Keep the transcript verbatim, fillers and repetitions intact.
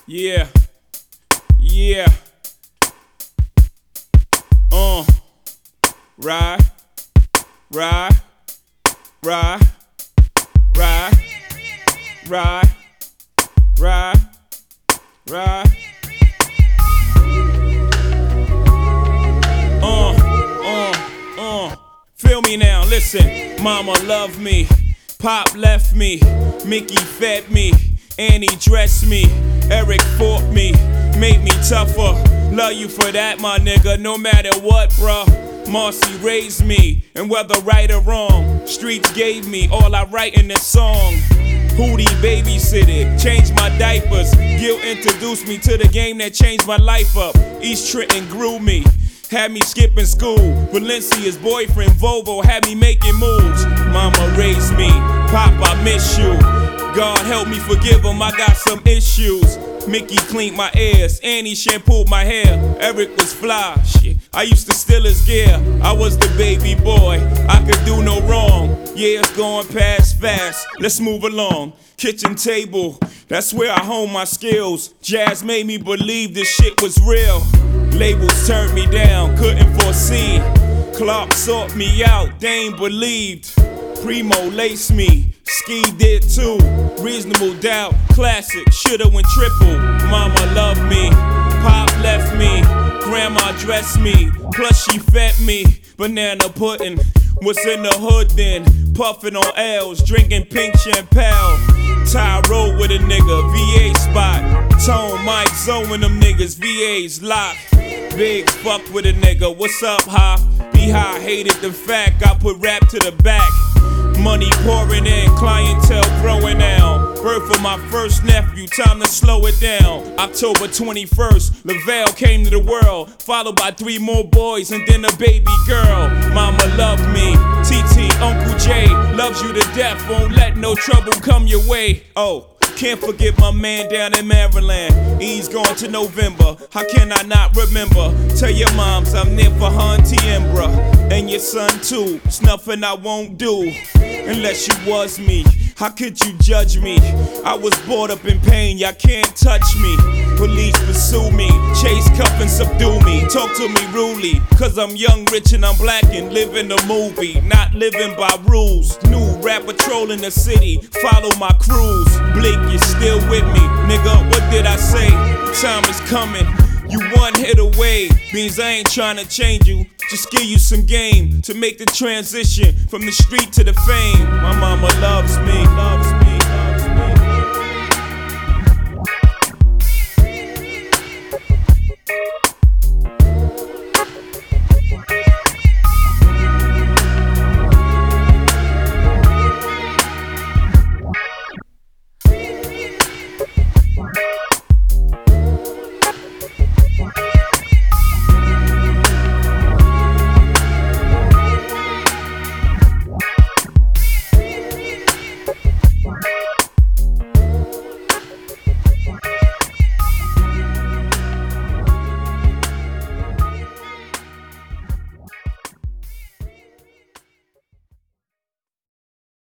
Yeah, yeah. Uh, ride, ride, ride, ride, ride, ride, ride. Uh, uh, uh. Feel me now, listen. Mama loved me, Pop left me, Mickey fed me, Annie dressed me, Eric fought me, made me tougher. Love you for that, my nigga, no matter what, bruh. Marcy raised me, and whether right or wrong, streets gave me all I write in this song. Hootie babysitted, changed my diapers. Gil introduced me to the game that changed my life up. East Trenton grew me, had me skipping school. Valencia's boyfriend Volvo had me making moves. Mama raised me, Pop, I miss you. God help me forgive him, I got some issues. Mickey cleaned my ears, Annie shampooed my hair. Eric was fly, shit, I used to steal his gear. I was the baby boy, I could do no wrong. Yeah, it's going past fast, let's move along. Kitchen table, that's where I hone my skills. Jazz made me believe this shit was real. Labels turned me down, couldn't foresee. Clark sought me out, they ain't believed. Primo laced me, Ski did too. Reasonable Doubt, classic, shoulda went triple. Mama loved me, Pop left me, Grandma dressed me, plus she fed me. Banana pudding, what's in the hood then? Puffin' on L's, drinking pink champagne. Ty road with a nigga, V A spot. Tone, Mike, Zoe and them niggas, V A's locked. Big fuck with a nigga, what's up, Ha? Be high, hated the fact I put rap to the back. Money pouring in, clientele growing out. Birth of my first nephew, time to slow it down. October twenty-first, Lavelle came to the world, followed by three more boys and then a baby girl. Mama loved me, T T, Uncle Jay, loves you to death, won't let no trouble come your way. Oh, can't forget my man down in Maryland, he's going to November, how can I not remember? Tell your moms I'm there for her and Tiembra, and your son too, it's nothing I won't do, unless you was me. How could you judge me? I was brought up in pain, y'all can't touch me. Police pursue me, chase, cuff and subdue me. Talk to me rudely, cause I'm young, rich and I'm black and live in the movie. Not living by rules, new rap patrol in the city, follow my crews. Blake, you still with me, nigga, what did I say? The time is coming, you one hit away. Means I ain't tryna change you, just give you some game to make the transition from the street to the fame. My mama loves me, loves me.